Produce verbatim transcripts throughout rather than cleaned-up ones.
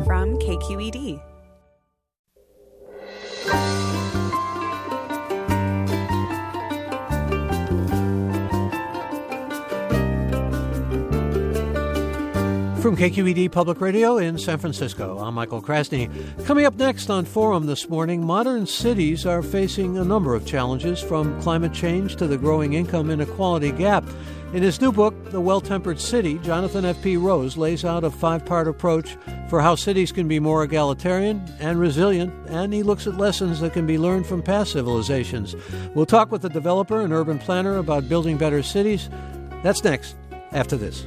from K Q E D. From K Q E D Public Radio in San Francisco, I'm Michael Krasny. Coming up next on Forum this morning, modern cities are facing a number of challenges, from climate change to the growing income inequality gap. In his new book, The Well-Tempered City, Jonathan F P Rose lays out a five-part approach for how cities can be more egalitarian and resilient, and he looks at lessons that can be learned from past civilizations. We'll talk with the developer and urban planner about building better cities. That's next, after this.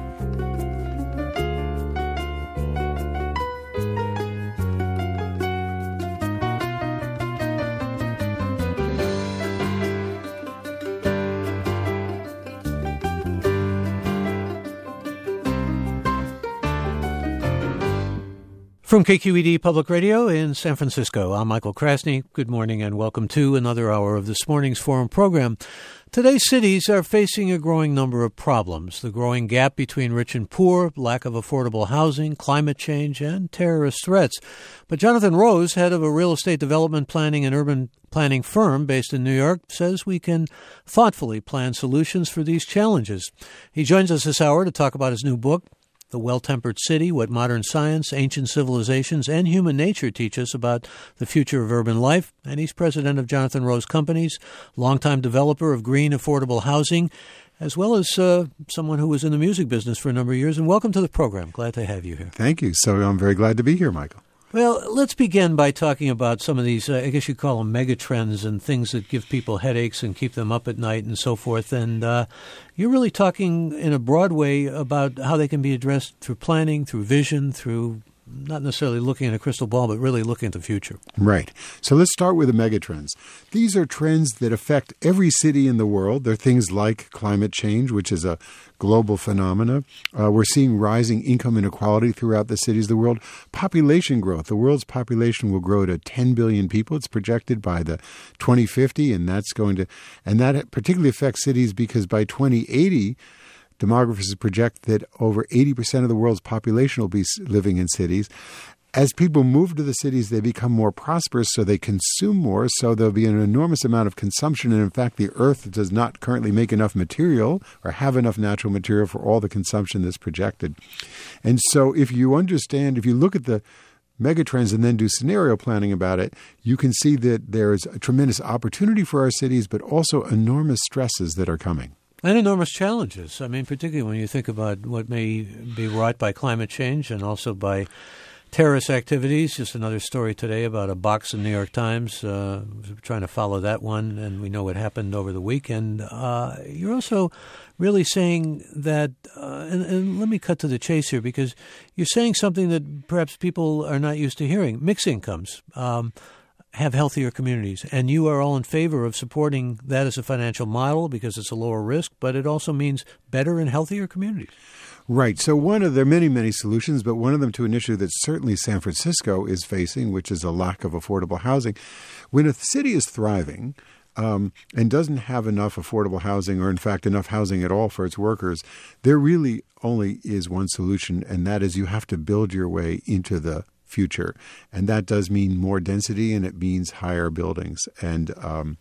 From K Q E D Public Radio in San Francisco, I'm Michael Krasny. Good morning and welcome to another hour of this morning's Forum program. Today's cities are facing a growing number of problems: the growing gap between rich and poor, lack of affordable housing, climate change, and terrorist threats. But Jonathan Rose, head of a real estate development planning and urban planning firm based in New York, says we can thoughtfully plan solutions for these challenges. He joins us this hour to talk about his new book, The Well-Tempered City, What Modern Science, Ancient Civilizations, and Human Nature Teach Us About the Future of Urban Life. And he's president of Jonathan Rose Companies, longtime developer of green, affordable housing, as well as uh, someone who was in the music business for a number of years. And welcome to the program. Glad to have you here. Thank you. So I'm very glad to be here, Michael. Well, let's begin by talking about some of these, uh, I guess you call them megatrends and things that give people headaches and keep them up at night and so forth. And uh, you're really talking in a broad way about how they can be addressed through planning, through vision, through not necessarily looking at a crystal ball, but really looking at the future. Right. So let's start with the megatrends. These are trends that affect every city in the world. They're things like climate change, which is a global phenomena. Uh, we're seeing rising income inequality throughout the cities of the world. Population growth. The world's population will grow to ten billion people. It's projected by the twenty fifty, and that's going to, and that particularly affects cities because by twenty eighty, demographers project that over eighty percent of the world's population will be living in cities. As people move to the cities, they become more prosperous, so they consume more, so there'll be an enormous amount of consumption. And in fact, the Earth does not currently make enough material or have enough natural material for all the consumption that's projected. And so if you understand, if you look at the megatrends and then do scenario planning about it, you can see that there's a tremendous opportunity for our cities, but also enormous stresses that are coming. And enormous challenges. I mean, particularly when you think about what may be wrought by climate change and also by terrorist activities. Just another story today about a box in New York Times. Uh, trying to follow that one, and we know what happened over the weekend. Uh, you're also really saying that, uh, and, and let me cut to the chase here, because you're saying something that perhaps people are not used to hearing. Mixed incomes um, have healthier communities, and you are all in favor of supporting that as a financial model because it's a lower risk, but it also means better and healthier communities. Right. So one of there are many, many solutions, but one of them to an issue that certainly San Francisco is facing, which is a lack of affordable housing. When a city is thriving um, and doesn't have enough affordable housing, or in fact enough housing at all for its workers, there really only is one solution, and that is you have to build your way into the future. And that does mean more density, and it means higher buildings. And um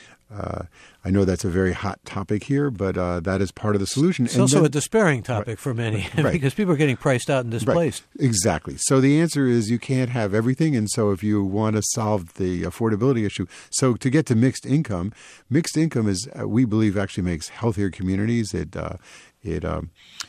Uh, I know that's a very hot topic here, but uh, that is part of the solution. It's and also then, a despairing topic right, for many right. because people are getting priced out and displaced. Right. Exactly. So the answer is you can't have everything. And so if you want to solve the affordability issue, so to get to mixed income, mixed income is, uh, we believe, actually makes healthier communities. It, uh, it um,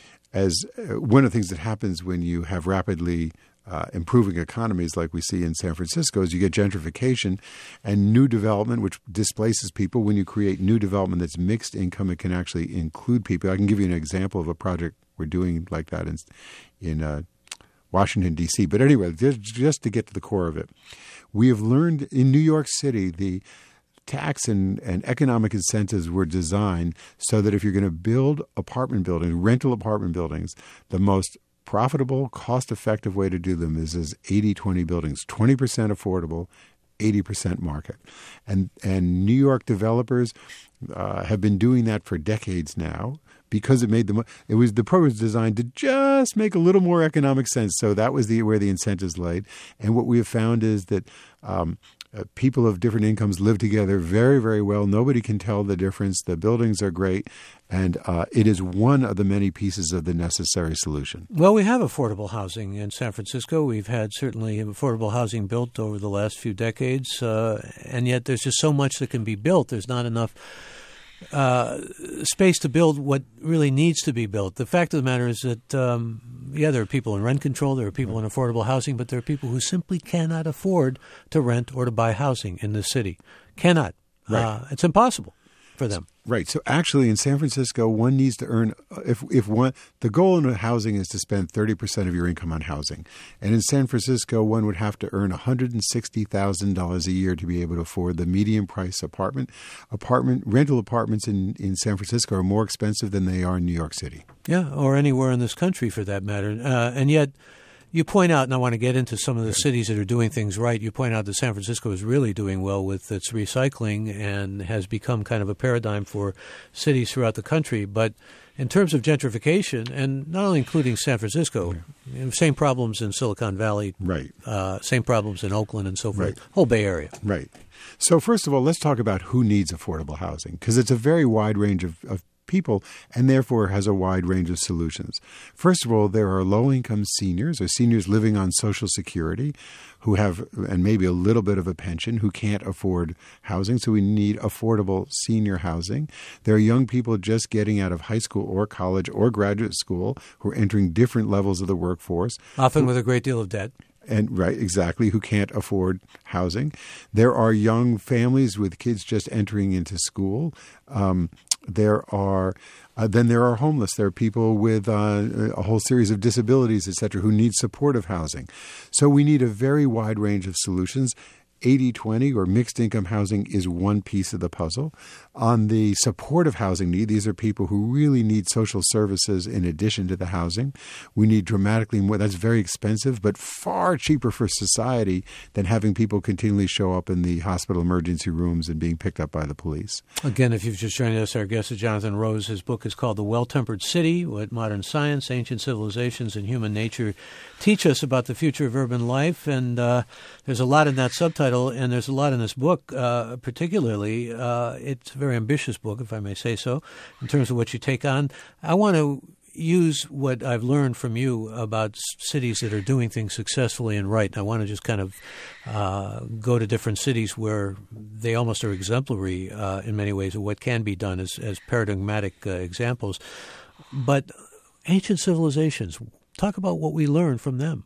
as uh, one of the things that happens when you have rapidly Uh, improving economies like we see in San Francisco is you get gentrification and new development, which displaces people. When you create new development that's mixed income, it can actually include people. I can give you an example of a project we're doing like that in, in uh, Washington, D C. But anyway, just, just to get to the core of it, we have learned in New York City, the tax and, and economic incentives were designed so that if you're going to build apartment buildings, rental apartment buildings, the most profitable, cost-effective way to do them is as eighty twenty buildings, twenty percent affordable, eighty percent market. And and New York developers uh, have been doing that for decades now because it made the it was the program was designed to just make a little more economic sense. So that was the where the incentives laid. And what we have found is that um, uh, people of different incomes live together very, very well. Nobody can tell the difference. The buildings are great. And uh, it is one of the many pieces of the necessary solution. Well, we have affordable housing in San Francisco. We've had certainly affordable housing built over the last few decades, uh, and yet there's just so much that can be built. There's not enough uh, space to build what really needs to be built. The fact of the matter is that, um, yeah, there are people in rent control, there are people in affordable housing, but there are people who simply cannot afford to rent or to buy housing in this city. Cannot. Right. Uh, it's impossible for them. Right. So actually in San Francisco, one needs to earn, if if one, the goal in housing is to spend thirty percent of your income on housing. And in San Francisco, one would have to earn one hundred sixty thousand dollars a year to be able to afford the median price apartment. Apartment, rental apartments in, in San Francisco are more expensive than they are in New York City. Yeah, or anywhere in this country for that matter. Uh, and yet, you point out, and I want to get into some of the cities that are doing things right, you point out that San Francisco is really doing well with its recycling and has become kind of a paradigm for cities throughout the country. But in terms of gentrification, and not only including San Francisco, you know, same problems in Silicon Valley, right? Uh, same problems in Oakland and so forth, right. Whole Bay Area. Right. So first of all, let's talk about who needs affordable housing, because it's a very wide range of, of people and therefore has a wide range of solutions. First of all, there are low-income seniors or seniors living on Social Security who have, and maybe a little bit of a pension, who can't afford housing. So we need affordable senior housing. There are young people just getting out of high school or college or graduate school who are entering different levels of the workforce. Often with a great deal of debt. And right, exactly, who can't afford housing. There are young families with kids just entering into school. Um, there are uh, then there are homeless. There are people with uh, a whole series of disabilities, et cetera, who need supportive housing. So we need a very wide range of solutions. eighty twenty or mixed income housing is one piece of the puzzle. On the supportive housing need, these are people who really need social services in addition to the housing. We need dramatically more. That's very expensive, but far cheaper for society than having people continually show up in the hospital emergency rooms and being picked up by the police. Again, if you've just joined us, our guest is Jonathan Rose. His book is called The Well-Tempered City, What Modern Science, Ancient Civilizations, and Human Nature Teach Us About the Future of Urban Life. And uh, there's a lot in that subtitle, and there's a lot in this book, uh, particularly. Uh, it's a very ambitious book, if I may say so, in terms of what you take on. I want to use what I've learned from you about cities that are doing things successfully and right. And I want to just kind of uh, go to different cities where they almost are exemplary uh, in many ways of what can be done as, as paradigmatic uh, examples. But ancient civilizations, talk about what we learned from them.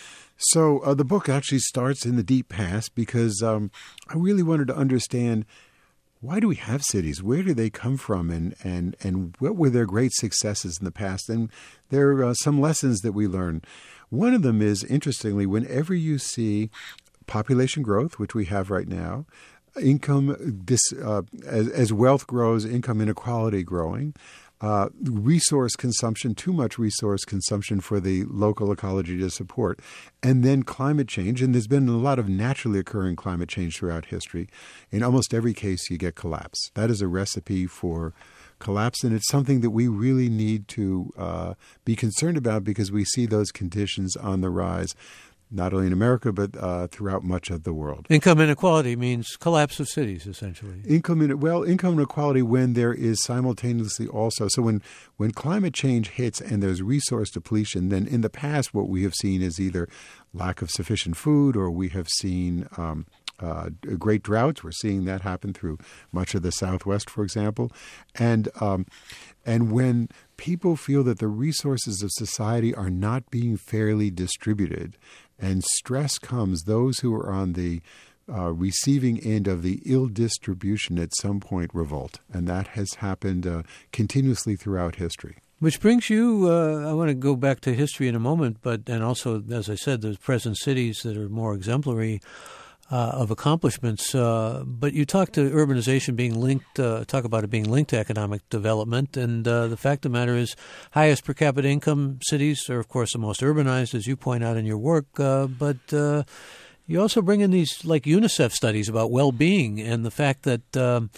So uh, the book actually starts in the deep past because um, I really wanted to understand, why do we have cities? Where do they come from? And, and, and what were their great successes in the past? And there are uh, some lessons that we learn. One of them is, interestingly, whenever you see population growth, which we have right now, income, this, uh, as, as wealth grows, income inequality growing, Uh, resource consumption, too much resource consumption for the local ecology to support, and then climate change. And there's been a lot of naturally occurring climate change throughout history. In almost every case, you get collapse. That is a recipe for collapse, and it's something that we really need to uh, be concerned about because we see those conditions on the rise, not only in America, but uh, throughout much of the world. Income inequality means collapse of cities, essentially. Income in, well, income inequality when there is simultaneously also. So when, when climate change hits and there's resource depletion, then in the past what we have seen is either lack of sufficient food or we have seen um, uh, great droughts. We're seeing that happen through much of the Southwest, for example. And um, and when people feel that the resources of society are not being fairly distributed, and stress comes, those who are on the uh, receiving end of the ill distribution at some point revolt. And that has happened uh, continuously throughout history. Which brings you, uh, I want to go back to history in a moment, but and also, as I said, there's present cities that are more exemplary uh, of accomplishments. Uh, but you talk to urbanization being linked, uh, talk about it being linked to economic development. And uh, the fact of the matter is highest per capita income cities are, of course, the most urbanized, as you point out in your work. Uh, but uh, you also bring in these like UNICEF studies about well-being and the fact that um,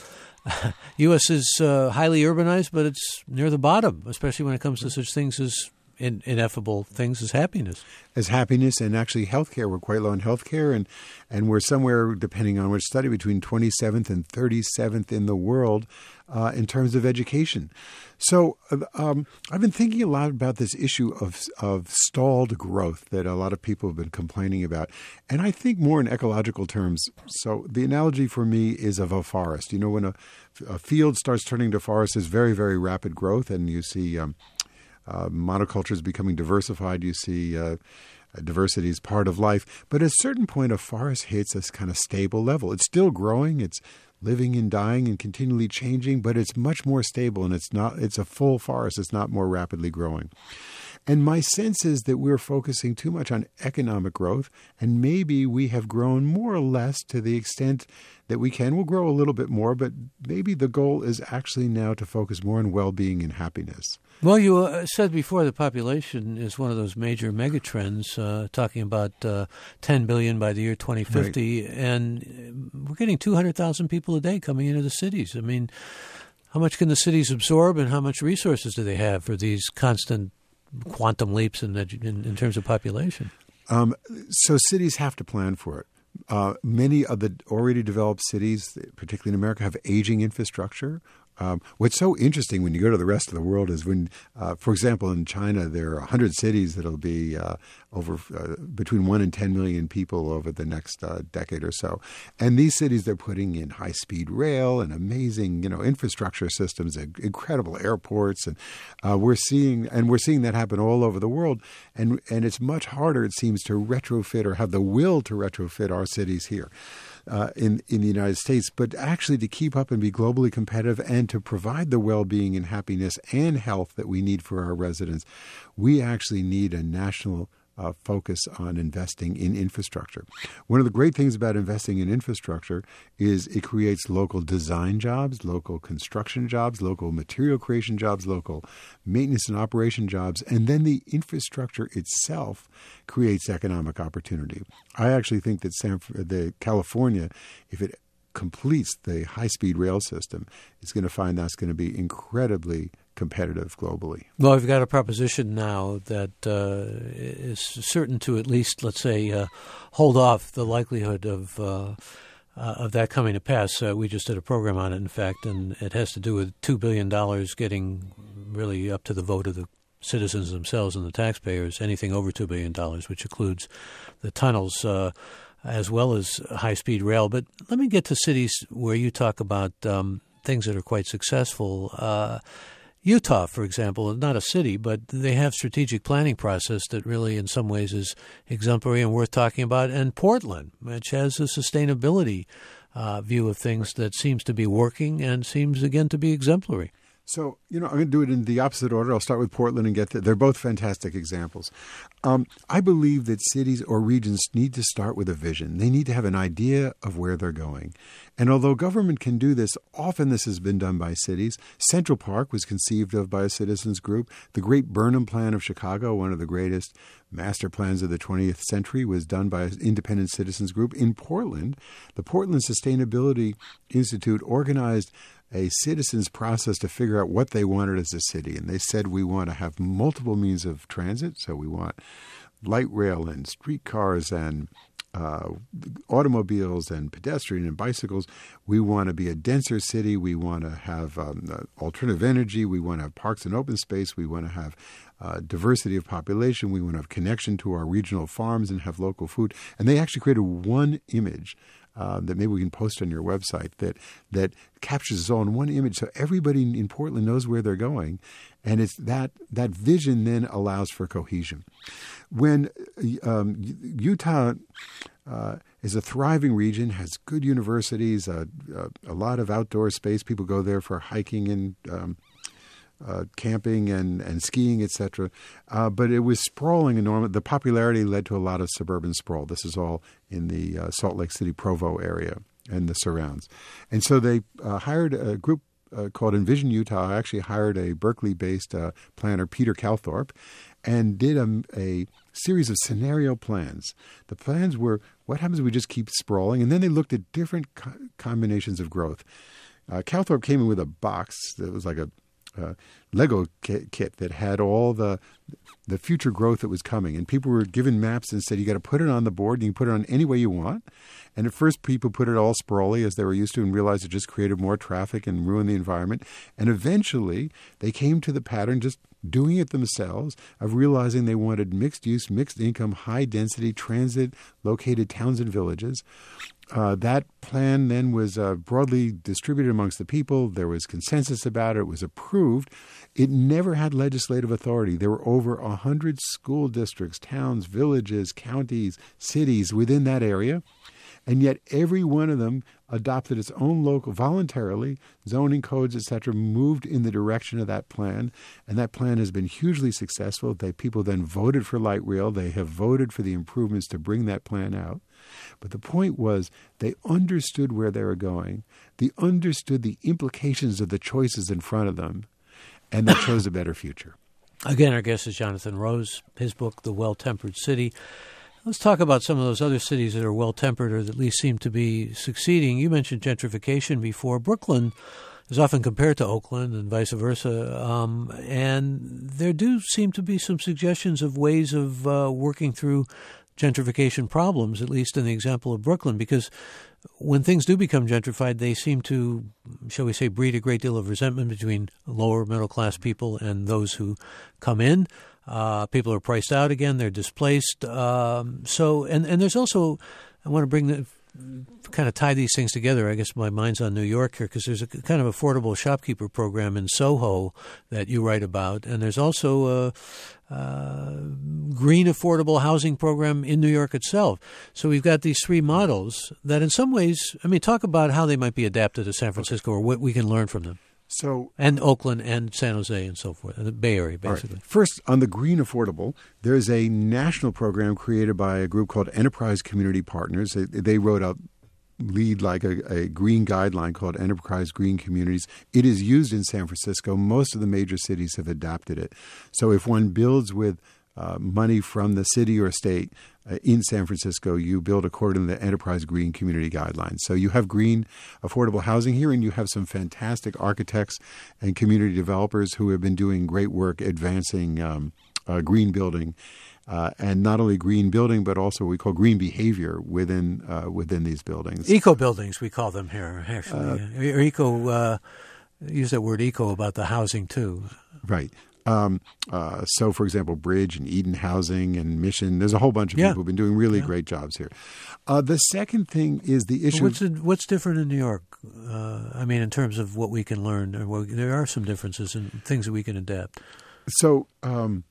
U S is uh, highly urbanized, but it's near the bottom, especially when it comes to such things as in, ineffable things as happiness. As happiness and actually healthcare. We're quite low in healthcare, and, and we're somewhere, depending on which study, between twenty-seventh and thirty-seventh in the world uh, in terms of education. So um, I've been thinking a lot about this issue of of stalled growth that a lot of people have been complaining about. And I think more in ecological terms. So the analogy for me is of a forest. You know, when a, a field starts turning to forest, there's very, very rapid growth, and you see um, uh, monocultures becoming diversified. You see uh, diversity is part of life. But at a certain point, a forest hits this kind of stable level. It's still growing. It's living and dying and continually changing, but it's much more stable, and it's not, it's a full forest. It's not more rapidly growing. And my sense is that we're focusing too much on economic growth, and maybe we have grown more or less to the extent that we can. We'll grow a little bit more, but maybe the goal is actually now to focus more on well-being and happiness. Well, you uh, said before the population is one of those major megatrends, uh, talking about uh, ten billion by the year twenty fifty, right. And we're getting two hundred thousand people a day coming into the cities. I mean, how much can the cities absorb, and how much resources do they have for these constant quantum leaps in, in, in terms of population? Um, so cities have to plan for it. Uh, many of the already developed cities, particularly in America, have aging infrastructure. Um, what's so interesting when you go to the rest of the world is when, uh, for example, in China, there are one hundred cities that'll be uh, over uh, between one and ten million people over the next uh, decade or so. And these cities, they're putting in high-speed rail and amazing, you know, infrastructure systems, incredible airports, and uh, we're seeing and we're seeing that happen all over the world. And and it's much harder, it seems, to retrofit or have the will to retrofit our cities here. Uh, in, in the United States, but actually to keep up and be globally competitive and to provide the well-being and happiness and health that we need for our residents, we actually need a national uh, focus on investing in infrastructure. One of the great things about investing in infrastructure is it creates local design jobs, local construction jobs, local material creation jobs, local maintenance and operation jobs, and then the infrastructure itself creates economic opportunity. I actually think that San, the California, if it completes the high-speed rail system, is going to find that's going to be incredibly competitive globally. Well, we've got a proposition now that uh, is certain to at least, let's say, uh, hold off the likelihood of uh, uh, of that coming to pass. Uh, we just did a program on it, in fact, and it has to do with two billion dollars getting really up to the vote of the citizens themselves and the taxpayers, anything over two billion dollars, which includes the tunnels uh, as well as high-speed rail. But let me get to cities where you talk about um, things that are quite successful. Uh, Utah, for example, not a city, but they have strategic planning process that really in some ways is exemplary and worth talking about. And Portland, which has a sustainability uh, view of things that seems to be working and seems, again, to be exemplary. So, you know, I'm going to do it in the opposite order. I'll start with Portland and get there. They're both fantastic examples. Um, I believe that cities or regions need to start with a vision. They need to have an idea of where they're going. And although government can do this, often this has been done by cities. Central Park was conceived of by a citizens group. The Great Burnham Plan of Chicago, one of the greatest master plans of the twentieth century, was done by an independent citizens group. In Portland, the Portland Sustainability Institute organized a citizens process to figure out what they wanted as a city. And they said, we want to have multiple means of transit. So we want light rail and streetcars and uh, automobiles and pedestrian and bicycles. We want to be a denser city. We want to have um, uh, alternative energy. We want to have parks and open space. We want to have uh, diversity of population. We want to have connection to our regional farms and have local food. And they actually created one image Uh, that maybe we can post on your website that that captures it all in one image, so everybody in Portland knows where they're going, and it's that that vision then allows for cohesion. When um, Utah uh, is a thriving region, has good universities, uh, uh, a lot of outdoor space. People go there for hiking and um, Uh, camping and, and skiing, et cetera. Uh, but it was sprawling enormous. The popularity led to a lot of suburban sprawl. This is all in the uh, Salt Lake City, Provo area and the surrounds. And so they uh, hired a group uh, called Envision Utah. I actually hired a Berkeley-based uh, planner, Peter Calthorpe, and did a, a series of scenario plans. The plans were, what happens if we just keep sprawling? And then they looked at different co- combinations of growth. uh, Calthorpe came in with a box that was like a uh, Lego kit, kit that had all the the future growth that was coming. And people were given maps and said, you got to put it on the board. And you can put it on any way you want. And at first, people put it all sprawly as they were used to and realized it just created more traffic and ruined the environment. And eventually, they came to the pattern just doing it themselves of realizing they wanted mixed use, mixed income, high density, transit located towns and villages. Uh, that plan then was uh, broadly distributed amongst the people. There was consensus about it. It was approved. It never had legislative authority. There were over one hundred school districts, towns, villages, counties, cities within that area. And yet every one of them adopted its own local, voluntarily, zoning codes, et cetera, moved in the direction of that plan. And that plan has been hugely successful. They, people then voted for light rail. They have voted for the improvements to bring that plan out. But the point was they understood where they were going. They understood the implications of the choices in front of them, and they chose a better future. Again, our guest is Jonathan Rose. His book, The Well-Tempered City. Let's talk about some of those other cities that are well-tempered or that at least seem to be succeeding. You mentioned gentrification before. Brooklyn is often compared to Oakland and vice versa. Um, and there do seem to be some suggestions of ways of uh, working through gentrification problems, at least in the example of Brooklyn, because when things do become gentrified, they seem to, shall we say, breed a great deal of resentment between lower middle-class people and those who come in. Uh, people are priced out again. They're displaced. Um, so, and, and there's also, I want to bring the, kind of tie these things together. I guess my mind's on New York here because there's a kind of affordable shopkeeper program in Soho that you write about. And there's also a, a green affordable housing program in New York itself. So we've got these three models that in some ways, I mean, talk about how they might be adapted to San Francisco or what we can learn from them. So, and Oakland and San Jose and so forth, the Bay Area, basically. Right. First, on the green affordable, there's a national program created by a group called Enterprise Community Partners. They, they wrote a lead like a, a green guideline called Enterprise Green Communities. It is used in San Francisco. Most of the major cities have adopted it. So if one builds with uh, money from the city or state uh, in San Francisco, you build according to the Enterprise Green Community Guidelines. So you have green affordable housing here, and you have some fantastic architects and community developers who have been doing great work advancing um, uh, green building. Uh, and not only green building, but also what we call green behavior within uh, within these buildings. Eco buildings, we call them here, actually. Uh, or eco, uh, use that word eco about the housing, too. Right. Um, uh, so, for example, Bridge and Eden Housing and Mission, there's a whole bunch of yeah. people who've been doing really yeah. great jobs here. Uh, the second thing is the issue. What's, it, what's different in New York? Uh, I mean, in terms of what we can learn, or what, there are some differences in things that we can adapt. So, um,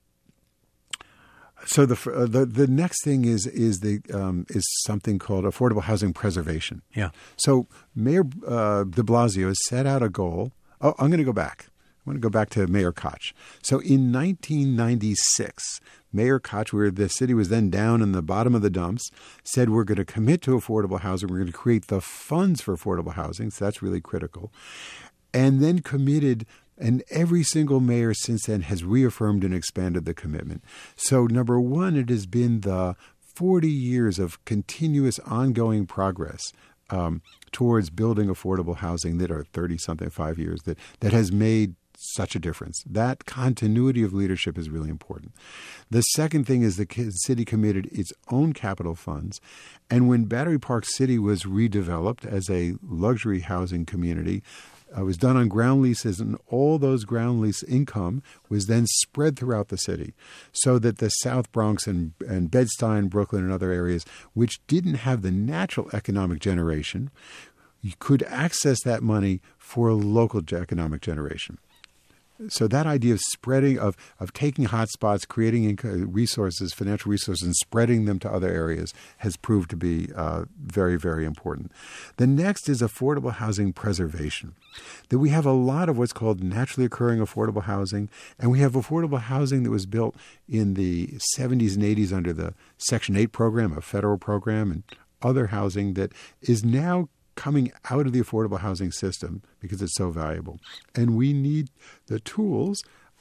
So the uh, the the next thing is is the um, is something called affordable housing preservation. Yeah. So Mayor uh, De Blasio has set out a goal. Oh, I'm going to go back. I'm going to go back to Mayor Koch. So in nineteen ninety-six, Mayor Koch, where the city was then down in the bottom of the dumps, said we're going to commit to affordable housing. We're going to create the funds for affordable housing. So that's really critical. And then committed. And every single mayor since then has reaffirmed and expanded the commitment. So number one, it has been the forty years of continuous ongoing progress um, towards building affordable housing that are thirty-something, five years, that, that has made such a difference. That continuity of leadership is really important. The second thing is the city committed its own capital funds. And when Battery Park City was redeveloped as a luxury housing community, it was done on ground leases, and all those ground lease income was then spread throughout the city so that the South Bronx and, and Bed-Stuy, Brooklyn, and other areas, which didn't have the natural economic generation, you could access that money for local economic generation. So that idea of spreading, of of taking hotspots, creating resources, financial resources, and spreading them to other areas has proved to be uh, very, very important. The next is affordable housing preservation. That we have a lot of what's called naturally occurring affordable housing, and we have affordable housing that was built in the seventies and eighties under the Section eight program, a federal program, and other housing that is now coming out of the affordable housing system because it's so valuable. And we need the tools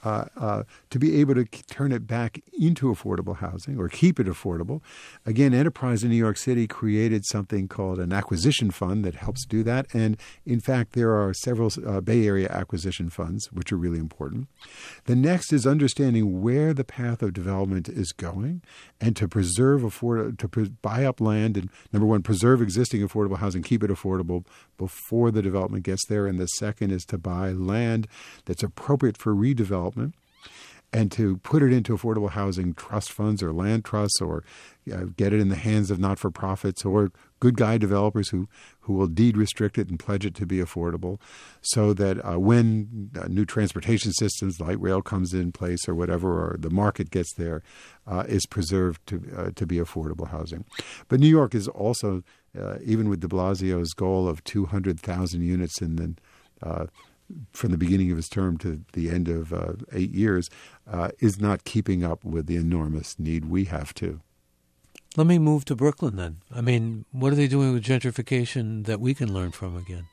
uh, uh, to be able to k- turn it back into affordable housing or keep it affordable. Again, Enterprise in New York City created something called an acquisition fund that helps do that. And in fact, there are several uh, Bay Area acquisition funds, which are really important. The next is understanding where the path of development is going and to preserve afford to pre- buy up land and, number one, preserve existing affordable housing, keep it affordable before the development gets there. And the second is to buy land that's appropriate for redevelopment and to put it into affordable housing trust funds or land trusts or uh, get it in the hands of not-for-profits or good guy developers who, who will deed restrict it and pledge it to be affordable so that uh, when uh, new transportation systems, light rail comes in place or whatever, or the market gets there, uh, is preserved to uh, to be affordable housing. But New York is also, uh, even with de Blasio's goal of two hundred thousand units in the uh, from the beginning of his term to the end of uh, eight years, uh, is not keeping up with the enormous need we have to. Let me move to Brooklyn then. I mean, what are they doing with gentrification that we can learn from again?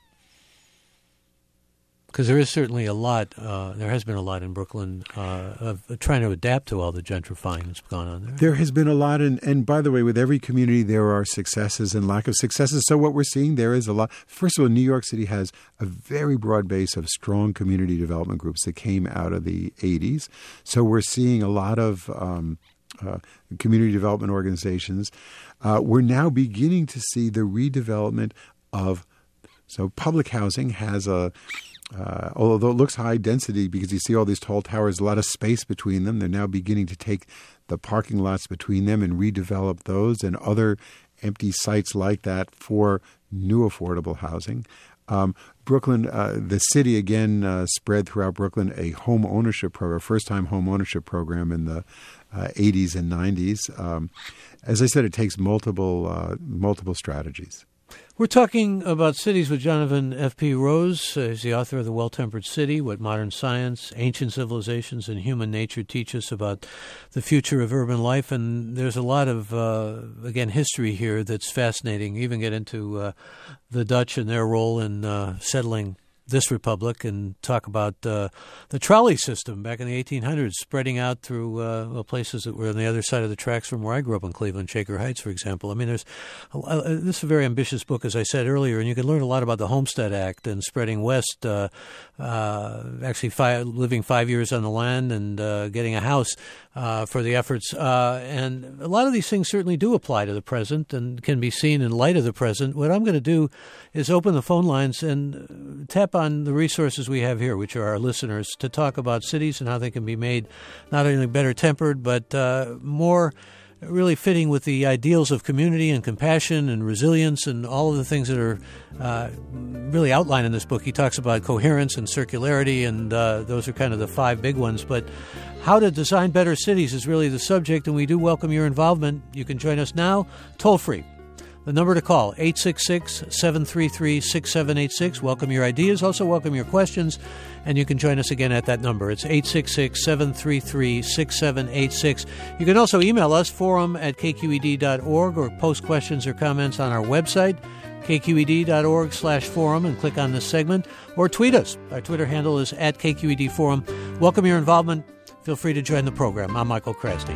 Because there is certainly a lot, uh, there has been a lot in Brooklyn uh, of trying to adapt to all the gentrifying that's gone on there. There has been a lot, and, and by the way, with every community there are successes and lack of successes. So what we're seeing there is a lot. First of all, New York City has a very broad base of strong community development groups that came out of the eighties. So we're seeing a lot of um, uh, community development organizations. Uh, we're now beginning to see the redevelopment of, so public housing has a, Uh, although it looks high density because you see all these tall towers, a lot of space between them. They're now beginning to take the parking lots between them and redevelop those and other empty sites like that for new affordable housing. Um, Brooklyn, uh, the city again uh, spread throughout Brooklyn a home ownership program, first-time home ownership program in the uh, eighties and nineties. Um, as I said, it takes multiple uh, multiple strategies. We're talking about cities with Jonathan F P. Rose. Uh, he's the author of The Well-Tempered City, What Modern Science, Ancient Civilizations, and Human Nature Teach Us About the Future of Urban Life. And there's a lot of, uh, again, history here that's fascinating. You even get into uh, the Dutch and their role in uh, settling this republic and talk about uh, the trolley system back in the eighteen hundreds spreading out through uh, well, places that were on the other side of the tracks from where I grew up in Cleveland, Shaker Heights, for example. I mean, there's a, uh, this is a very ambitious book, as I said earlier, and you can learn a lot about the Homestead Act and spreading west, uh, uh, actually five, living five years on the land and uh, getting a house uh, for the efforts. Uh, and a lot of these things certainly do apply to the present and can be seen in light of the present. What I'm going to do is open the phone lines and tap on the resources we have here, which are our listeners, to talk about cities and how they can be made not only better tempered, but uh, more really fitting with the ideals of community and compassion and resilience and all of the things that are uh, really outlined in this book. He talks about coherence and circularity, and uh, those are kind of the five big ones. But how to design better cities is really the subject, and we do welcome your involvement. You can join us now, toll-free. The number to call, eight six six, seven three three, six seven eight six. Welcome your ideas. Also welcome your questions. And you can join us again at that number. It's eight six six, seven three three, six seven eight six. You can also email us, forum at k q e d dot org, or post questions or comments on our website, k q e d dot org slash forum, and click on this segment. Or tweet us. Our Twitter handle is at K Q E D Forum. Welcome your involvement. Feel free to join the program. I'm Michael Krasny.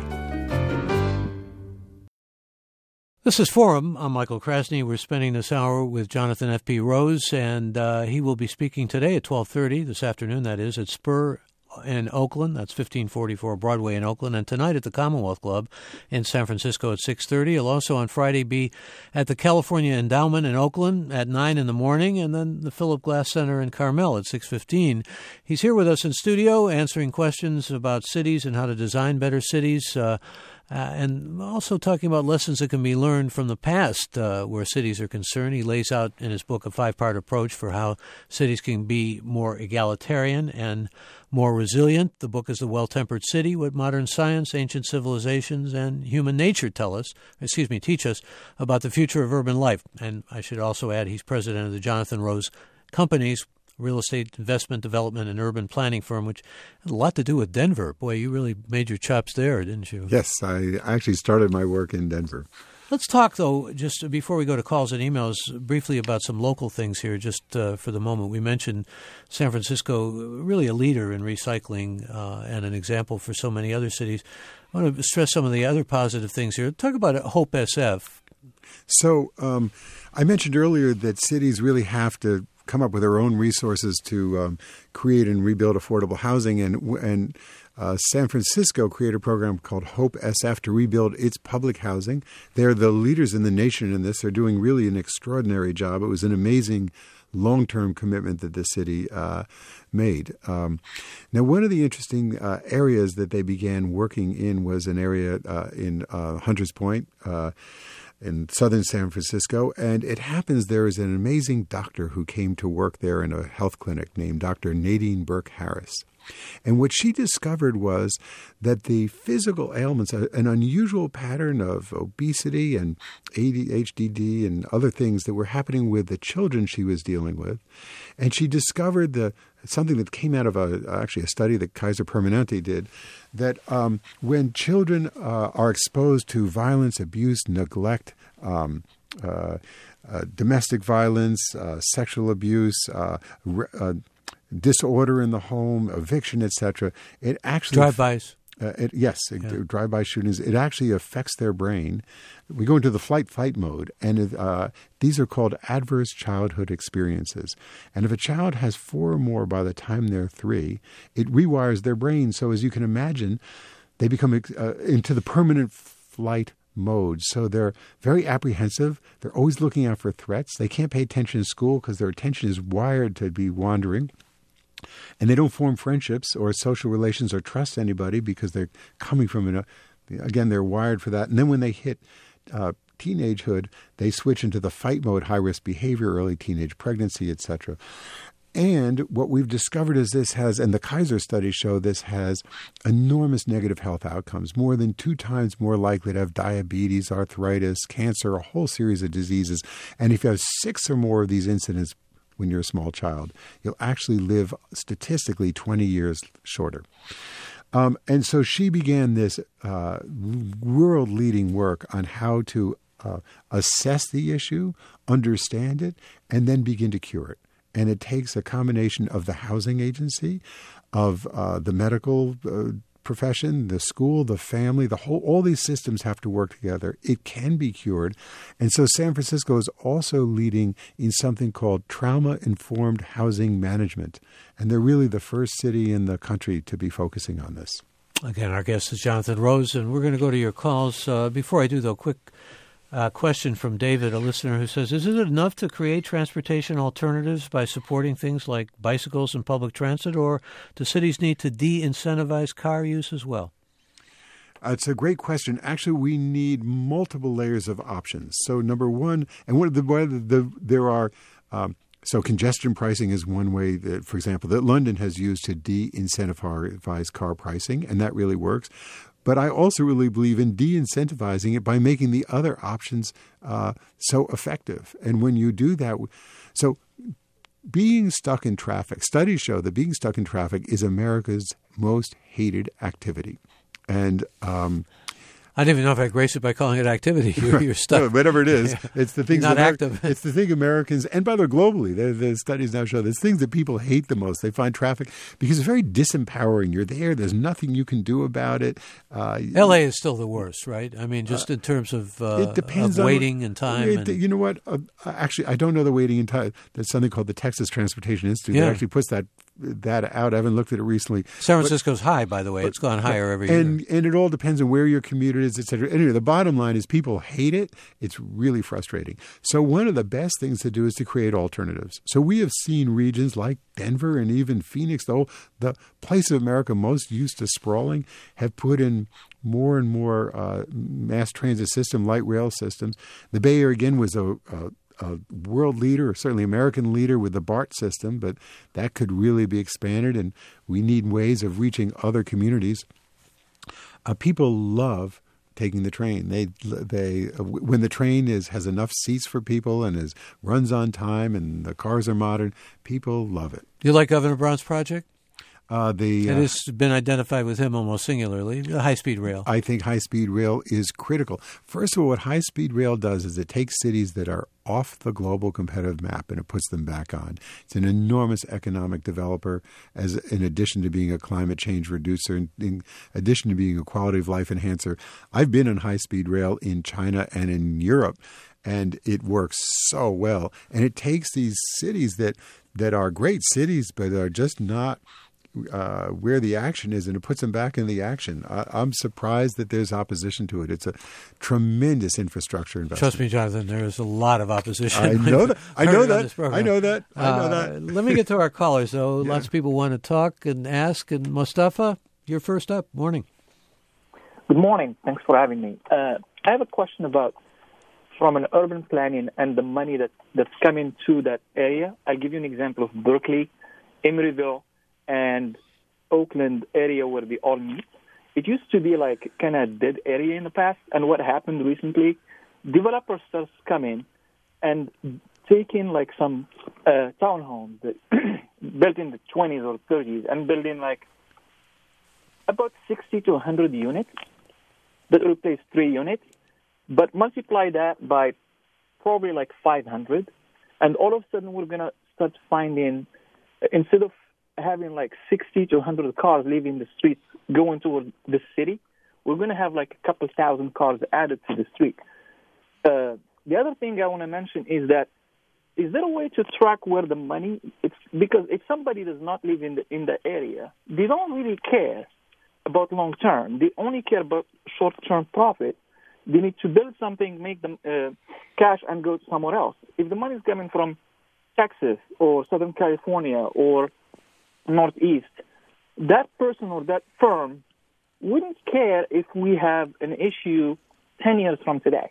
This is Forum. I'm Michael Krasny. We're spending this hour with Jonathan F P. Rose, and uh, he will be speaking today at twelve thirty, this afternoon, that is, at Spur in Oakland. That's fifteen forty-four Broadway in Oakland. And tonight at the Commonwealth Club in San Francisco at six thirty. He'll also on Friday be at the California Endowment in Oakland at nine in the morning, and then the Philip Glass Center in Carmel at six fifteen. He's here with us in studio answering questions about cities and how to design better cities, uh, Uh, and also talking about lessons that can be learned from the past uh, where cities are concerned. He lays out in his book a five-part approach for how cities can be more egalitarian and more resilient. The book is The Well-Tempered City, What Modern Science, Ancient Civilizations, and Human Nature tell us, excuse me, teach us about the future of urban life. And I should also add he's president of the Jonathan Rose Companies, real estate investment development and urban planning firm, which had a lot to do with Denver. Boy, you really made your chops there, didn't you? Yes, I actually started my work in Denver. Let's talk, though, just before we go to calls and emails, briefly about some local things here, just uh, for the moment. We mentioned San Francisco, really a leader in recycling uh, and an example for so many other cities. I want to stress some of the other positive things here. Talk about Hope S F. So um, I mentioned earlier that cities really have to come up with their own resources to um, create and rebuild affordable housing. And, and uh, San Francisco created a program called Hope S F to rebuild its public housing. They're the leaders in the nation in this. They're doing really an extraordinary job. It was an amazing long-term commitment that the city uh, made. Um, now, one of the interesting uh, areas that they began working in was an area uh, in uh, Hunters Point, uh, in southern San Francisco, and it happens there is an amazing doctor who came to work there in a health clinic named Doctor Nadine Burke Harris. And what she discovered was that the physical ailments, an unusual pattern of obesity and A D H D and other things that were happening with the children she was dealing with. And she discovered the something that came out of a actually a study that Kaiser Permanente did, that um, when children uh, are exposed to violence, abuse, neglect, um, uh, uh, domestic violence, uh, sexual abuse, uh, re- uh, disorder in the home, eviction, et cetera, it actually drive-bys. Uh, it, yes, yeah. it, drive-by shootings. It actually affects their brain. We go into the flight-fight mode, and it, uh, these are called adverse childhood experiences. And if a child has four or more by the time they're three, it rewires their brain. So as you can imagine, they become uh, into the permanent flight mode. So they're very apprehensive. They're always looking out for threats. They can't pay attention in school because their attention is wired to be wandering. And they don't form friendships or social relations or trust anybody because they're coming from, an, again, they're wired for that. And then when they hit uh, teenagehood, they switch into the fight mode, high-risk behavior, early teenage pregnancy, et cetera. And what we've discovered is this has, and the Kaiser studies show this has enormous negative health outcomes, more than two times more likely to have diabetes, arthritis, cancer, a whole series of diseases. And if you have six or more of these incidents when you're a small child, you'll actually live statistically twenty years shorter. Um, and so she began this uh, world-leading work on how to uh, assess the issue, understand it, and then begin to cure it. And it takes a combination of the housing agency, of uh, the medical uh, profession, the school, the family, the whole, all these systems have to work together. It can be cured. And so San Francisco is also leading in something called trauma-informed housing management. And they're really the first city in the country to be focusing on this. Again, our guest is Jonathan Rose, and we're going to go to your calls. Uh, before I do, though, quick uh, question from David, a listener who says, is it enough to create transportation alternatives by supporting things like bicycles and public transit, or do cities need to de-incentivize car use as well? Uh, it's a great question. Actually, we need multiple layers of options. So number one, and one of the, one of the, the there are um, so congestion pricing is one way that, for example, that London has used to de-incentivize car pricing, and that really works. But I also really believe in de-incentivizing it by making the other options uh, so effective. And when you do that, so being stuck in traffic, studies show that being stuck in traffic is America's most hated activity. And um, I don't even know if I grace it by calling it activity. You're, you're stuck. No, whatever it is, yeah. it's the things not that active. It's the thing Americans, and by the way, globally, the, the studies now show there's things that people hate the most. They find traffic because it's very disempowering. You're there. There's nothing you can do about it. Uh, L A is still the worst, right? I mean, just uh, in terms of, uh, it depends of waiting on, and time. It, and, you know what? Uh, actually, I don't know the waiting and time. There's something called the Texas Transportation Institute yeah. that actually puts that that out. I haven't looked at it recently. San Francisco's but, high, by the way. But, it's gone higher every and, year. And it all depends on where your commute is, et cetera. Anyway, the bottom line is people hate it. It's really frustrating. So one of the best things to do is to create alternatives. So we have seen regions like Denver and even Phoenix, though the place of America most used to sprawling, have put in more and more uh, mass transit system, light rail systems. The Bay Area, again, was a, a a world leader, or certainly American leader with the BART system, but that could really be expanded, and we need ways of reaching other communities. Uh, people love taking the train. They they uh, when the train is has enough seats for people and is runs on time and the cars are modern, people love it. You like Governor Brown's project? Uh, the, it uh, has been identified with him almost singularly, the high-speed rail. I think high-speed rail is critical. First of all, what high-speed rail does is it takes cities that are off the global competitive map and it puts them back on. It's an enormous economic developer, as in addition to being a climate change reducer, in, in addition to being a quality of life enhancer. I've been on high-speed rail in China and in Europe, and it works so well. And it takes these cities that that are great cities but are just not Uh, where the action is, and it puts them back in the action. I, I'm surprised that there's opposition to it. It's a tremendous infrastructure investment. Trust me, Jonathan, there is a lot of opposition. I know that. I know that. I know that. I know uh, that. Let me get to our callers, though. Yeah. Lots of people want to talk and ask. And Mustafa, you're first up. Morning. Good morning. Thanks for having me. Uh, I have a question about from an urban planning and the money that, that's coming to that area. I'll give you an example of Berkeley, Emeryville, and Oakland area where they all meet. It used to be like kind of dead area in the past, and what happened recently, developers started coming and taking like some uh, townhomes that built in the twenties or thirties and building like about sixty to one hundred units that replace three units, but multiply that by probably like five hundred, and all of a sudden we're going to start finding, instead of having like sixty to one hundred cars leaving the streets going toward the city, we're going to have like a couple thousand cars added to the street. Uh, the other thing I want to mention is that, is there a way to track where the money, it's because if somebody does not live in the, in the area, they don't really care about long term. They only care about short-term profit. They need to build something, make them uh, cash and go somewhere else. If the money is coming from Texas or Southern California or Northeast, that person or that firm wouldn't care if we have an issue ten years from today.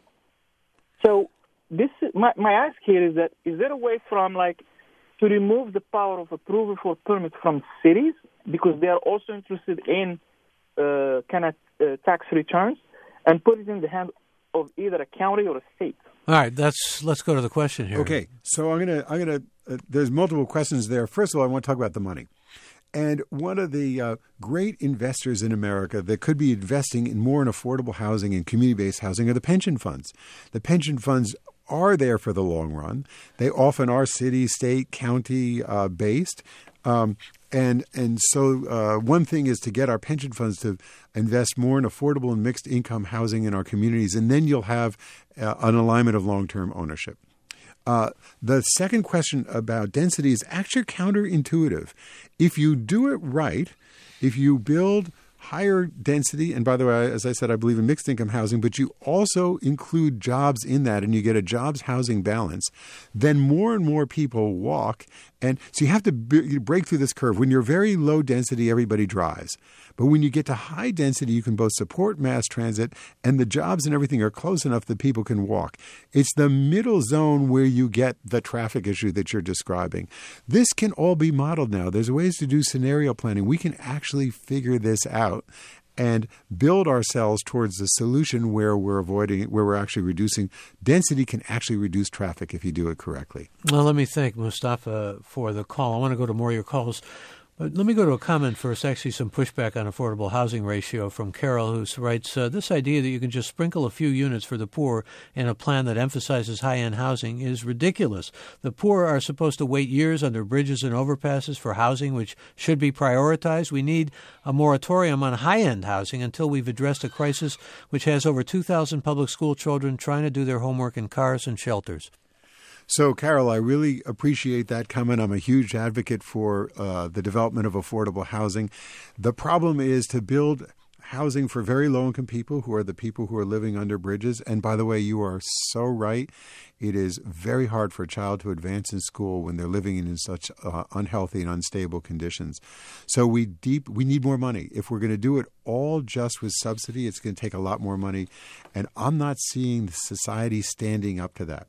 So this is, my, my ask here is that, is there a way from like to remove the power of approval for permits from cities, because they are also interested in uh, kind of uh, tax returns, and put it in the hand of either a county or a state? All right, that's, let's go to the question here. Okay, so I'm gonna I'm gonna. Uh, there's multiple questions there. First of all, I want to talk about the money. And one of the uh, great investors in America that could be investing in more in affordable housing and community-based housing are the pension funds. The pension funds are there for the long run. They often are city, state, county uh, based. Um, and and so uh, one thing is to get our pension funds to invest more in affordable and mixed income housing in our communities, and then you'll have uh, an alignment of long-term ownership. Uh, the second question about density is actually counterintuitive. If you do it right, if you build higher density, and by the way, as I said, I believe in mixed income housing, but you also include jobs in that and you get a jobs housing balance, then more and more people walk. And so you have to b- break through this curve. When you're very low density, everybody drives. But when you get to high density, you can both support mass transit and the jobs and everything are close enough that people can walk. It's the middle zone where you get the traffic issue that you're describing. This can all be modeled now. There's ways to do scenario planning. We can actually figure this out and build ourselves towards the solution where we're avoiding, where we're actually reducing. Density can actually reduce traffic if you do it correctly. Well, let me thank Mustafa for the call. I want to go to more of your calls. But let me go to a comment first, actually some pushback on affordable housing ratio from Carol, who writes, uh, this idea that you can just sprinkle a few units for the poor in a plan that emphasizes high-end housing is ridiculous. The poor are supposed to wait years under bridges and overpasses for housing, which should be prioritized. We need a moratorium on high-end housing until we've addressed a crisis which has over two thousand public school children trying to do their homework in cars and shelters. So, Carol, I really appreciate that comment. I'm a huge advocate for uh, the development of affordable housing. The problem is to build housing for very low-income people who are the people who are living under bridges. And by the way, you are so right. It is very hard for a child to advance in school when they're living in such uh, unhealthy and unstable conditions. So we deep we need more money. If we're going to do it all just with subsidy, it's going to take a lot more money. And I'm not seeing society standing up to that.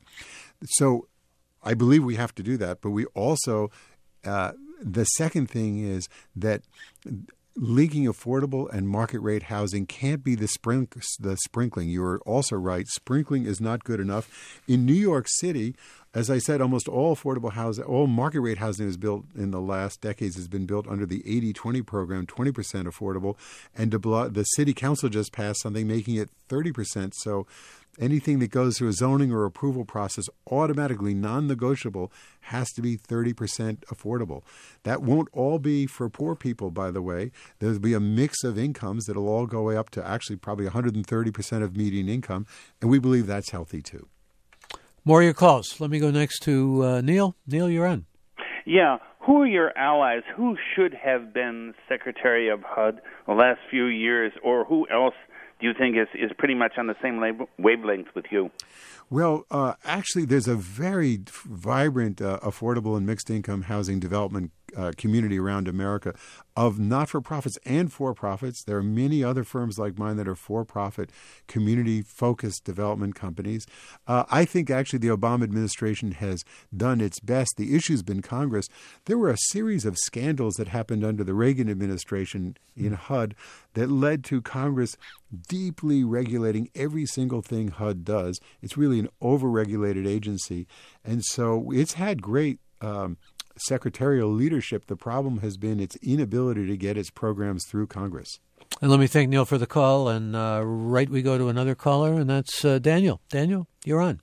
So I believe we have to do that. But we also, uh, the second thing is that linking affordable and market rate housing can't be the, sprink- the sprinkling. You are also right. Sprinkling is not good enough. In New York City, as I said, almost all affordable housing, all market rate housing is built in the last decades has been built under the eighty twenty program, twenty percent affordable. And the city council just passed something making it thirty percent. So anything that goes through a zoning or approval process, automatically non-negotiable, has to be thirty percent affordable. That won't all be for poor people, by the way. There'll be a mix of incomes that'll all go way up to actually probably one hundred thirty percent of median income, and we believe that's healthy too. More of your calls. Let me go next to uh, Neil. Neil, you're on. Yeah. Who are your allies? Who should have been Secretary of H U D the last few years, or who else do you think is, is pretty much on the same wavelength with you? Well, uh, actually, there's a very vibrant, uh, affordable and mixed income housing development uh, community around America of not-for-profits and for-profits. There are many other firms like mine that are for-profit, community-focused development companies. Uh, I think actually the Obama administration has done its best. The issue's been Congress. There were a series of scandals that happened under the Reagan administration in H U D that led to Congress deeply regulating every single thing H U D does. It's really an over-regulated agency. And so it's had great um, secretarial leadership. The problem has been its inability to get its programs through Congress. And let me thank Neil for the call. And uh, right we go to another caller, and that's uh, Daniel. Daniel, you're on.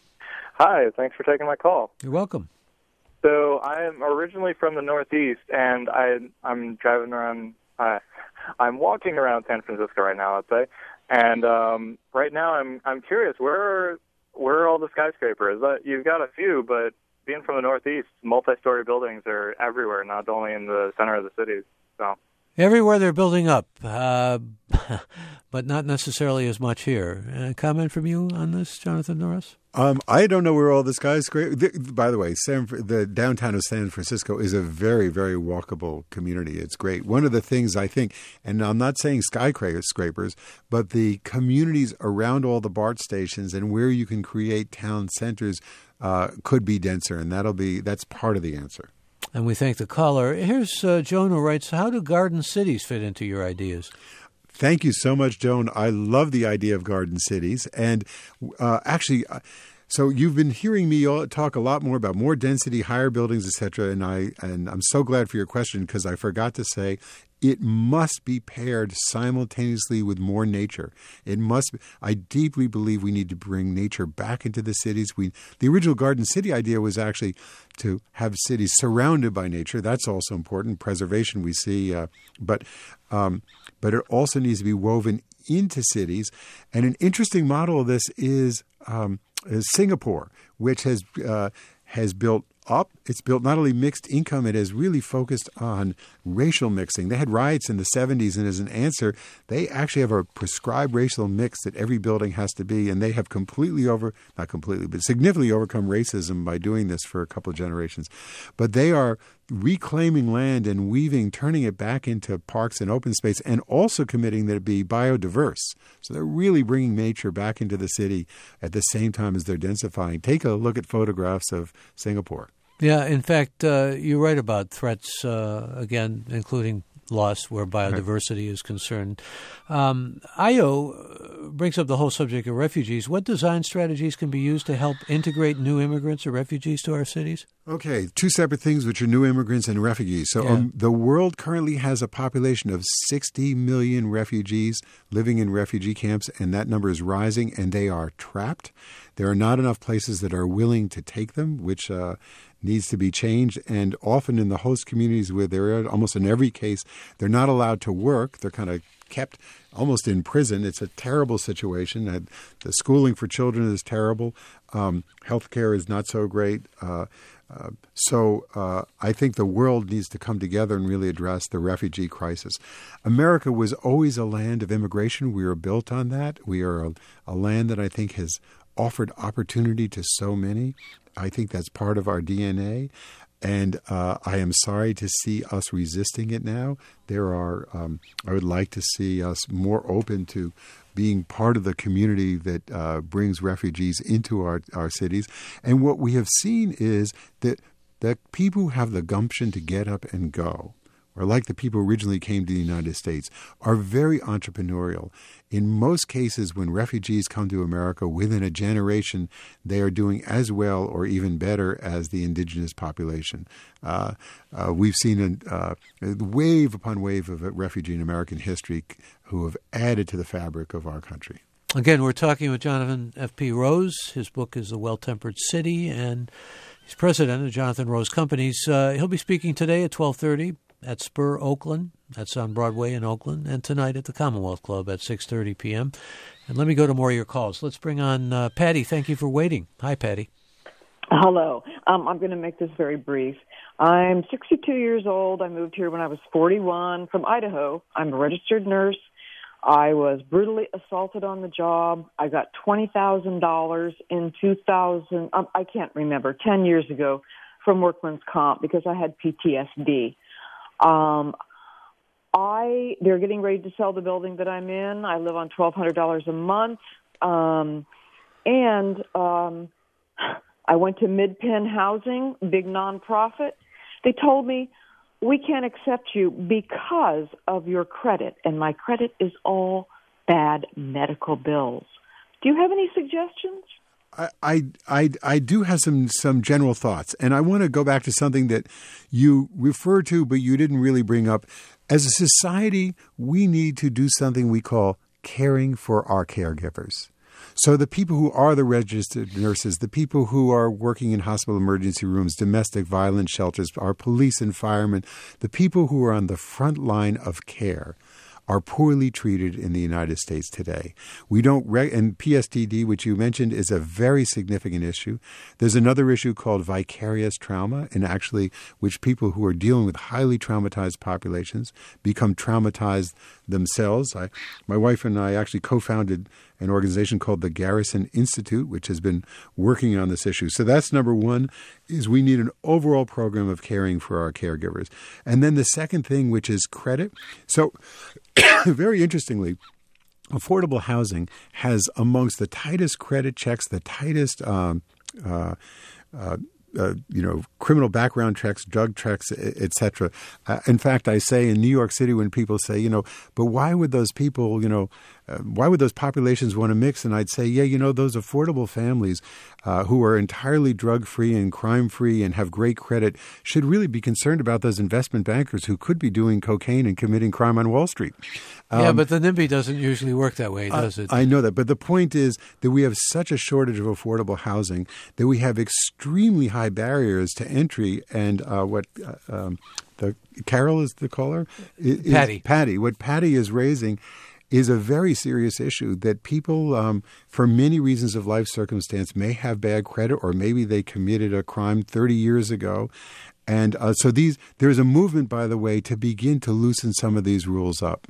Hi, thanks for taking my call. You're welcome. So I'm originally from the Northeast, and I, I'm driving around, uh, I'm walking around San Francisco right now, let's say. And um, right now I'm I'm curious, where are, where are all the skyscrapers? Uh, you've got a few, but being from the Northeast, multi-story buildings are everywhere, not only in the center of the cities. So everywhere they're building up, uh, but not necessarily as much here. A comment from you on this, Jonathan Norris? Um, I don't know where all the skyscrapers. By the way, San, the downtown of San Francisco is a very, very walkable community. It's great. One of the things I think, and I'm not saying skyscrapers, but the communities around all the BART stations and where you can create town centers uh, could be denser, and that'll be that's part of the answer. And we thank the caller. Here's uh, Joan who writes, how do garden cities fit into your ideas? Thank you so much, Joan. I love the idea of garden cities. And uh, actually, uh, so you've been hearing me all, talk a lot more about more density, higher buildings, et cetera. And, I, and I'm so glad for your question because I forgot to say it must be paired simultaneously with more nature. It must. I deeply believe we need to bring nature back into the cities. We, the original Garden City idea was actually to have cities surrounded by nature. That's also important. Preservation we see, uh, but um, but it also needs to be woven into cities. And an interesting model of this is, um, is Singapore, which has uh, has built up. It's built not only mixed income, it has really focused on racial mixing. They had riots in the seventies, and as an answer, they actually have a prescribed racial mix that every building has to be, and they have completely over, not completely, but significantly overcome racism by doing this for a couple of generations. But they are reclaiming land and weaving, turning it back into parks and open space, and also committing that it be biodiverse. So they're really bringing nature back into the city at the same time as they're densifying. Take a look at photographs of Singapore. Yeah, in fact, uh, you're right about threats, uh, again, including loss where biodiversity is concerned. Um, Ayo brings up the whole subject of refugees. What design strategies can be used to help integrate new immigrants or refugees to our cities? Okay, two separate things, which are new immigrants and refugees. So yeah. um, the world currently has a population of sixty million refugees living in refugee camps, and that number is rising, and they are trapped. There are not enough places that are willing to take them, which uh, needs to be changed. And often in the host communities where they're almost in every case, they're not allowed to work. They're kind of kept almost in prison. It's a terrible situation. Uh, the schooling for children is terrible. Um, healthcare is not so great. Uh, uh, so uh, I think the world needs to come together and really address the refugee crisis. America was always a land of immigration. We are built on that. We are a, a land that I think has offered opportunity to so many. I think that's part of our D N A. And uh, I am sorry to see us resisting it now. There are, um, I would like to see us more open to being part of the community that uh, brings refugees into our, our cities. And what we have seen is that that people who have the gumption to get up and go, or like the people who originally came to the United States, are very entrepreneurial. In most cases, when refugees come to America, within a generation, they are doing as well or even better as the indigenous population. Uh, uh, we've seen a, uh, a wave upon wave of refugee in American history who have added to the fabric of our country. Again, we're talking with Jonathan F P. Rose. His book is The Well-Tempered City, and he's president of Jonathan Rose Companies. Uh, he'll be speaking today at twelve thirty at Spur Oakland. That's on Broadway in Oakland. And tonight at the Commonwealth Club at six thirty p.m. And let me go to more of your calls. Let's bring on uh, Patty. Thank you for waiting. Hi, Patty. Hello. Um, I'm going to make this very brief. I'm sixty-two years old. I moved here when I was forty-one from Idaho. I'm a registered nurse. I was brutally assaulted on the job. I got twenty thousand dollars in two thousand, um, I can't remember, ten years ago from Workman's Comp because I had P T S D. Um, I, they're getting ready to sell the building that I'm in. I live on twelve hundred dollars a month. Um, and um, I went to Mid-Penn Housing, big nonprofit. They told me, we can't accept you because of your credit, and my credit is all bad medical bills. Do you have any suggestions? I, I, I, I do have some, some general thoughts, and I want to go back to something that you referred to, but you didn't really bring up. As a society, we need to do something we call caring for our caregivers. So the people who are the registered nurses, the people who are working in hospital emergency rooms, domestic violence shelters, our police and firemen, the people who are on the front line of care are poorly treated in the United States today. We don't, re- and P S T D, which you mentioned, is a very significant issue. There's another issue called vicarious trauma, and actually which people who are dealing with highly traumatized populations become traumatized themselves. I, my wife and I actually co-founded an organization called the Garrison Institute, which has been working on this issue. So that's number one, is we need an overall program of caring for our caregivers. And then the second thing, which is credit. So very interestingly, affordable housing has amongst the tightest credit checks, the tightest um, uh, uh, Uh, you know, criminal background checks, drug checks, et cetera. Uh, in fact, I say in New York City when people say, you know, but why would those people, you know, uh, why would those populations want to mix? And I'd say, yeah, you know, those affordable families uh, who are entirely drug-free and crime-free and have great credit should really be concerned about those investment bankers who could be doing cocaine and committing crime on Wall Street. Um, yeah, but the NIMBY doesn't usually work that way, does it? I, I know that. But the point is that we have such a shortage of affordable housing that we have extremely high barriers to entry. And uh, what uh, um, the Carol is the caller? Is, Patty. Patty. What Patty is raising is a very serious issue that people, um, for many reasons of life circumstance, may have bad credit, or maybe they committed a crime thirty years ago. And uh, so these there's a movement, by the way, to begin to loosen some of these rules up.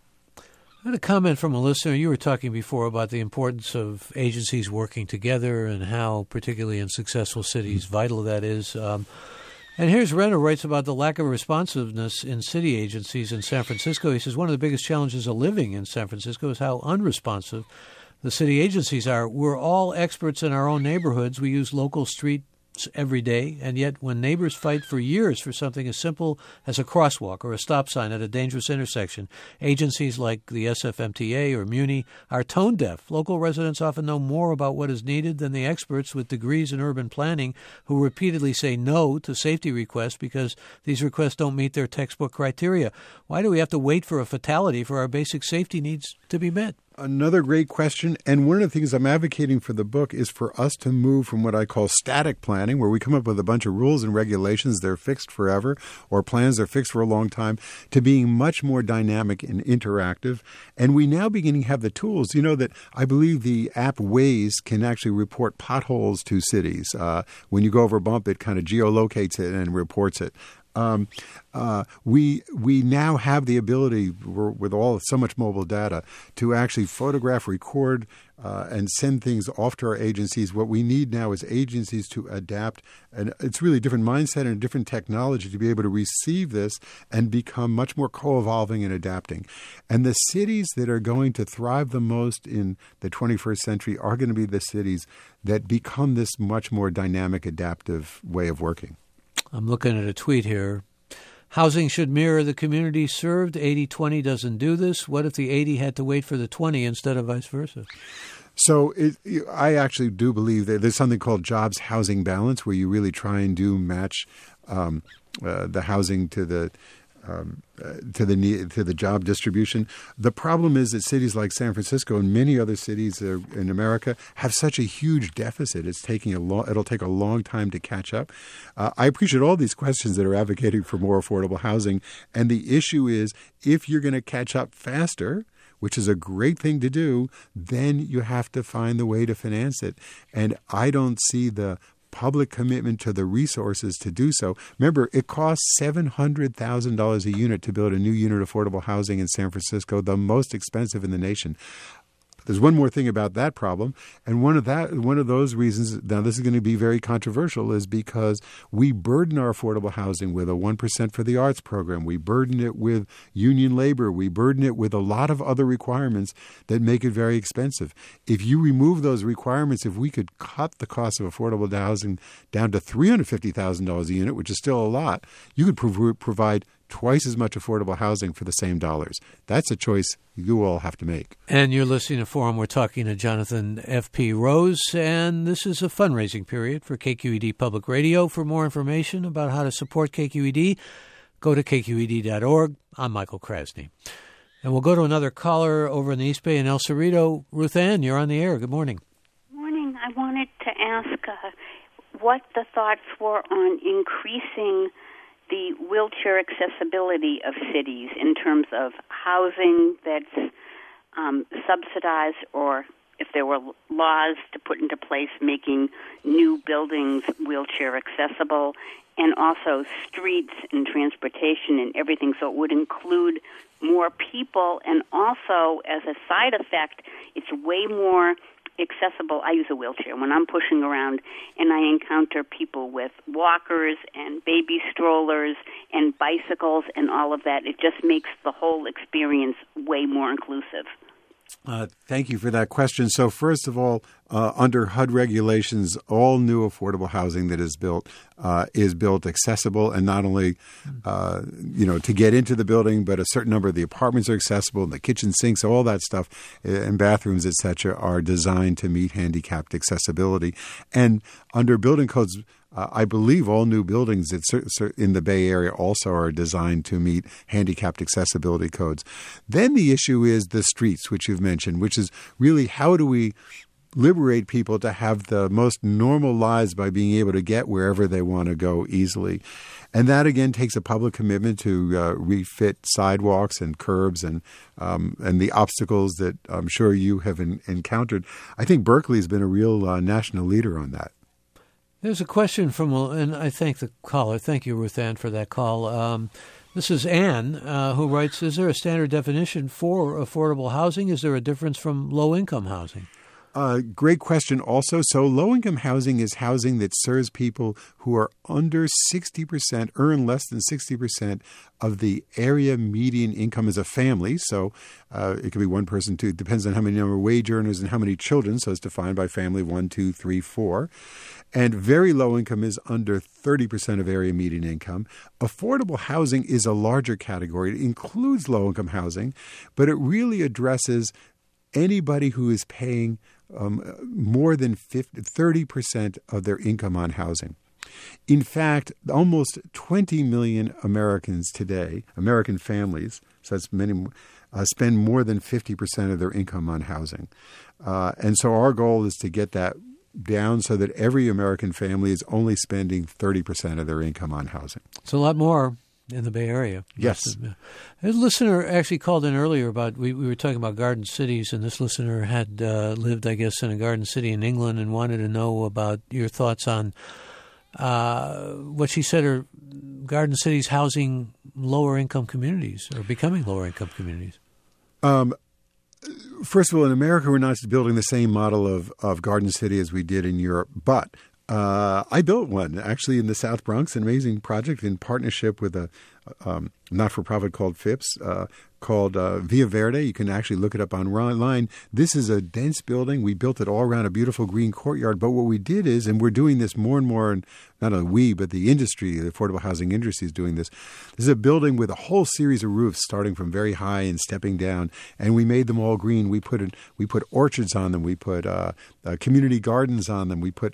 I had a comment from a listener. You were talking before about the importance of agencies working together and how, particularly in successful cities, vital that is. Um, and here's Renner writes about the lack of responsiveness in city agencies in San Francisco. He says one of the biggest challenges of living in San Francisco is how unresponsive the city agencies are. We're all experts in our own neighborhoods. We use local street every day, and yet when neighbors fight for years for something as simple as a crosswalk or a stop sign at a dangerous intersection, agencies like the S F M T A or Muni are tone deaf. Local residents often know more about what is needed than the experts with degrees in urban planning who repeatedly say no to safety requests because these requests don't meet their textbook criteria. Why do we have to wait for a fatality for our basic safety needs to be met? Another great question. And one of the things I'm advocating for the book is for us to move from what I call static planning, where we come up with a bunch of rules and regulations, they're fixed forever, or plans that are fixed for a long time, to being much more dynamic and interactive. And we now beginning to have the tools. You know that I believe the app Waze can actually report potholes to cities. Uh, when you go over a bump, it kind of geolocates it and reports it. Um, uh, we we now have the ability, with all so much mobile data, to actually photograph, record, uh, and send things off to our agencies. What we need now is agencies to adapt, and it's really a different mindset and a different technology to be able to receive this and become much more co-evolving and adapting. And the cities that are going to thrive the most in the twenty-first century are going to be the cities that become this much more dynamic, adaptive way of working. I'm looking at a tweet here Housing should mirror the community served. eighty twenty doesn't do this. What if the eighty had to wait for the twenty instead of vice versa? So it, I actually do believe that there's something called jobs housing balance, where you really try and do match um, uh, the housing to the um, uh, to the need, to the job distribution. The problem is that cities like San Francisco and many other cities uh, in America have such a huge deficit. It's taking a long. It'll take a long time to catch up. Uh, I appreciate all these questions that are advocating for more affordable housing, and the issue is if you're going to catch up faster, which is a great thing to do, then you have to find the way to finance it. And I don't see the public commitment to the resources to do so. Remember, it costs seven hundred thousand dollars a unit to build a new unit of affordable housing in San Francisco, the most expensive in the nation. There's one more thing about that problem, and one of that, one of those reasons, now this is going to be very controversial, is because we burden our affordable housing with a one percent for the arts program. We burden it with union labor. We burden it with a lot of other requirements that make it very expensive. If you remove those requirements, if we could cut the cost of affordable housing down to three hundred fifty thousand dollars a unit, which is still a lot, you could prov- provide twice as much affordable housing for the same dollars. That's a choice you all have to make. And you're listening to Forum. We're talking to Jonathan F P. Rose, and this is a fundraising period for K Q E D Public Radio. For more information about how to support K Q E D, go to K Q E D dot org. I'm Michael Krasny. And we'll go to another caller over in the East Bay in El Cerrito. Ruth Ann, you're on the air. Good morning. Morning. I wanted to ask uh, what the thoughts were on increasing the wheelchair accessibility of cities in terms of housing that's um, subsidized, or if there were laws to put into place making new buildings wheelchair accessible, and also streets and transportation and everything, so it would include more people. And also, as a side effect, it's way more accessible. I use a wheelchair when I'm pushing around, and I encounter people with walkers and baby strollers and bicycles and all of that. It just makes the whole experience way more inclusive. Uh, thank you for that question. So first of all, uh, under H U D regulations, all new affordable housing that is built uh, is built accessible, and not only uh, you know to get into the building, but a certain number of the apartments are accessible, and the kitchen sinks, all that stuff, and bathrooms, et cetera, are designed to meet handicapped accessibility. And under building codes, Uh, I believe all new buildings in the Bay Area also are designed to meet handicapped accessibility codes. Then the issue is the streets, which you've mentioned, which is really how do we liberate people to have the most normal lives by being able to get wherever they want to go easily. And that, again, takes a public commitment to uh, refit sidewalks and curbs and um, and the obstacles that I'm sure you have in, encountered. I think Berkeley has been a real uh, national leader on that. There's a question from, and I thank the caller. Thank you, Ruth Ann, for that call. Um, this is Ann, uh, who writes, is there a standard definition for affordable housing? Is there a difference from low-income housing? Uh, great question also. So low-income housing is housing that serves people who are under sixty percent, earn less than sixty percent of the area median income as a family. So uh, it could be one person, two. It depends on how many number of wage earners and how many children. So it's defined by family, one, two, three, four. And very low income is under thirty percent of area median income. Affordable housing is a larger category. It includes low-income housing, but it really addresses anybody who is paying um, more than fifty, thirty percent of their income on housing. In fact, almost twenty million Americans today, American families, so that's many, uh, spend more than fifty percent of their income on housing. Uh, and so our goal is to get that down so that every American family is only spending thirty percent of their income on housing. It's a lot more in the Bay Area. Yes. A listener actually called in earlier about, we, we were talking about garden cities, and this listener had uh, lived, I guess, in a garden city in England and wanted to know about your thoughts on uh, what she said are garden cities housing lower income communities or becoming lower income communities. Um, first of all, in America, we're not building the same model of, of garden city as we did in Europe, but Uh, I built one actually in the South Bronx, an amazing project in partnership with a, um, not-for-profit called Phipps, uh, called uh, Via Verde. You can actually look it up online. This is a dense building. We built it all around a beautiful green courtyard. But what we did is, and we're doing this more and more, and not only we, but the industry, the affordable housing industry is doing this. This is a building with a whole series of roofs starting from very high and stepping down. And we made them all green. We put in, we put orchards on them. We put uh, uh, community gardens on them. We put...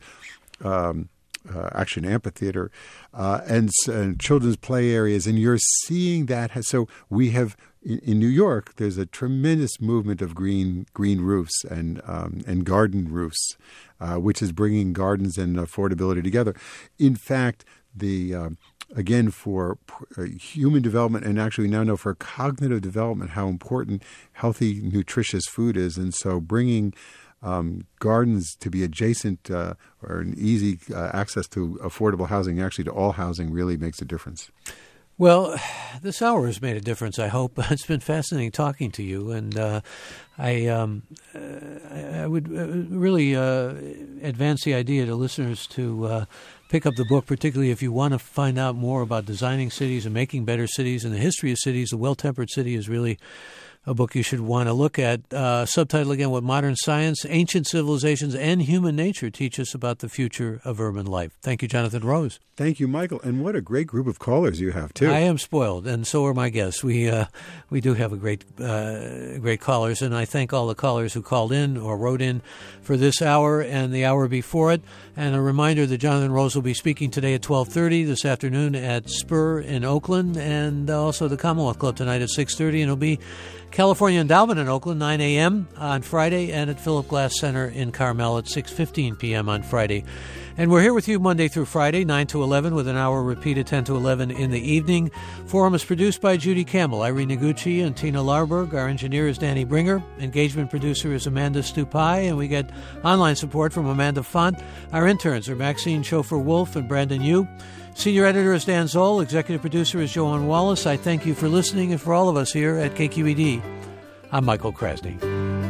Um, Uh, actually an amphitheater, uh, and, and children's play areas. And you're seeing that. So we have, in, in New York, there's a tremendous movement of green green roofs and um, and garden roofs, uh, which is bringing gardens and affordability together. In fact, the um, again, for uh, human development, and actually we now know for cognitive development, how important healthy, nutritious food is. And so bringing Um, gardens to be adjacent uh, or an easy uh, access to affordable housing, actually to all housing, really makes a difference. Well, this hour has made a difference, I hope. It's been fascinating talking to you, and uh, I, um, uh, I would really uh, advance the idea to listeners to uh, pick up the book, particularly if you want to find out more about designing cities and making better cities and the history of cities. The Well-Tempered City is really a book you should want to look at. Uh, subtitle again, What Modern Science, Ancient Civilizations, and Human Nature Teach Us About the Future of Urban Life. Thank you, Jonathan Rose. Thank you, Michael. And what a great group of callers you have, too. I am spoiled, and so are my guests. We uh, we do have a great, uh, great callers, and I thank all the callers who called in or wrote in for this hour and the hour before it. And a reminder that Jonathan Rose will be speaking today at twelve thirty, this afternoon at Spur in Oakland, and also the Commonwealth Club tonight at six thirty, and it'll be California Endowment in Oakland, nine a.m. on Friday, and at Philip Glass Center in Carmel at six fifteen p.m. on Friday. And we're here with you Monday through Friday, nine to eleven, with an hour repeated ten to eleven in the evening. Forum is produced by Judy Campbell, Irene Noguchi, and Tina Larberg. Our engineer is Danny Bringer. Engagement producer is Amanda Stupai, and we get online support from Amanda Font. Our interns are Maxine Schofer-Wolf and Brandon Yu. Senior editor is Dan Zoll. Executive producer is Joanne Wallace. I thank you for listening, and for all of us here at K Q E D, I'm Michael Krasny.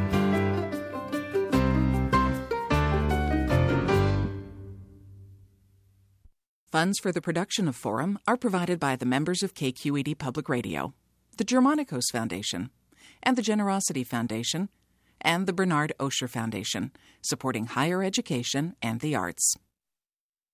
Funds for the production of Forum are provided by the members of K Q E D Public Radio, the Germanicos Foundation, and the Generosity Foundation, and the Bernard Osher Foundation, supporting higher education and the arts.